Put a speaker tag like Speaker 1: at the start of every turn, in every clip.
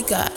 Speaker 1: Africa.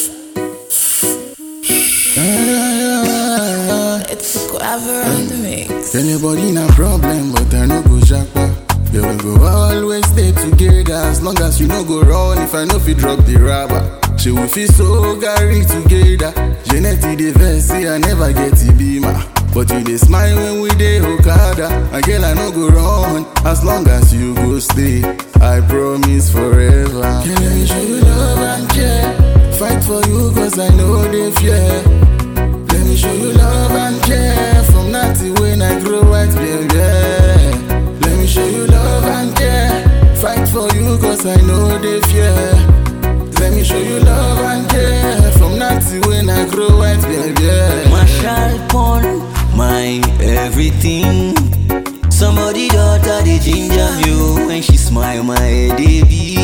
Speaker 1: It's Quaver on the mix.
Speaker 2: Anybody na problem, but I no go japa. Yeah, we go always stay together as long as you no go run. If I no fit drop the rubber, she will feel so gary together. Genetic the verse, see I never get it beamer. But you dey smile when we dey Okada. And girl, I no go run as long as you go stay. I promise forever. Can let me show you love and care. Fight for you cause I know they fear. Let me show you love and care. From naughty when I grow white, baby. Let me show you love and care. Fight for you cause I know they fear. Let me show you love and care. From naughty when I grow white, baby.
Speaker 3: My child porn, my everything. Somebody daughter they ginger you. When she smile, my head they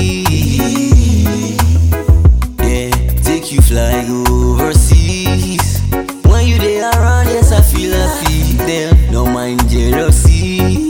Speaker 3: beat. Yeah, take you fly overseas. When you there around, yes I feel happy. Then no mind jealousy.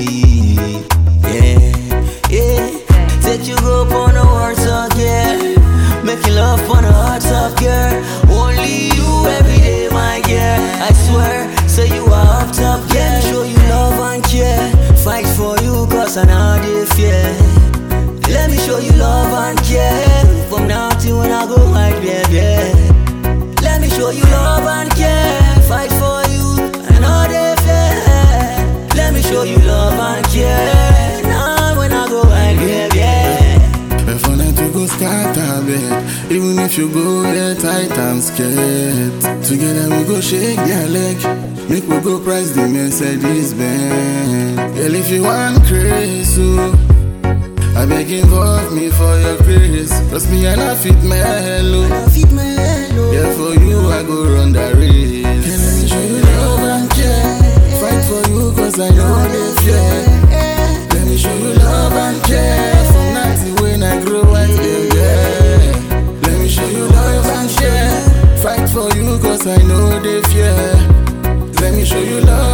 Speaker 3: Yeah, yeah. Take you go on the hearts of girl. Making love on the hearts of girl. Only you every day, my girl. I swear, say you are up top, yeah. Show you love and care. Fight for you cause I know they fear. Let me show you love and care. From now till when I go white, baby. Let me show you love and care. Fight for you, I know they fear. Let me show you love and care. Now when I go white, baby.
Speaker 2: If I let you go scatter bed. Even if you go there tight and scared. Together we go shake their leg. Make we go price the Mercedes Benz. Girl, if you want crazy, I beg involve me for your grace. Cause me and I fit mellow. Yeah, for you I go run the race. Can let me show you love and care. Fight for you cause I know they fear. Let me show you love and care. From naughty when I grow white, baby. Let me show you love and care. Fight for you cause I know they fear. Let me show you love